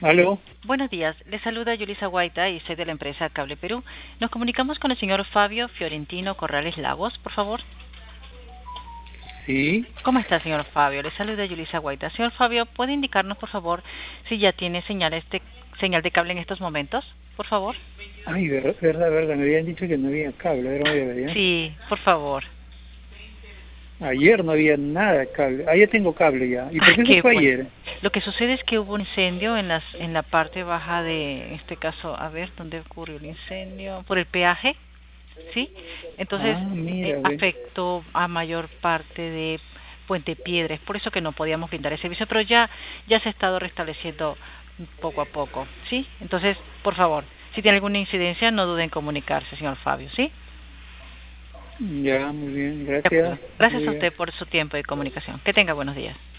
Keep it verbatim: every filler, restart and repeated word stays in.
Aló, Buenos días, le saluda Yulisa Guaita y soy de la empresa Cable Perú. Nos comunicamos con el señor Fabio Fiorentino Corrales Lagos, por favor. sí. ¿Cómo está, señor Fabio? Le saluda Yulisa Guaita. Señor Fabio, ¿puede indicarnos, por favor, si ya tiene señal, este, señal de cable en estos momentos? Por favor. Ay, ver- verdad, verdad, me habían dicho que no había cable, a ver, voy a ver, ¿ya? Sí, por favor. Ayer no había nada de cable, ah, ya tengo cable ya. ¿Y por Ah, qué se qué fue bueno. ayer? Lo que sucede es que hubo un incendio en las en la parte baja de, en este caso, a ver, ¿dónde ocurrió el incendio? Por el peaje, ¿sí? Entonces Ah, eh, mira, ve. afectó a mayor parte de Puente Piedra, es por eso que no podíamos brindar el servicio, pero ya ya se ha estado restableciendo poco a poco, ¿sí? Entonces, por favor, si tiene alguna incidencia, no duden en comunicarse, señor Fabio, ¿sí? Ya, muy bien, De acuerdo. gracias. Gracias a Muy bien. usted por su tiempo de comunicación. Que tenga buenos días.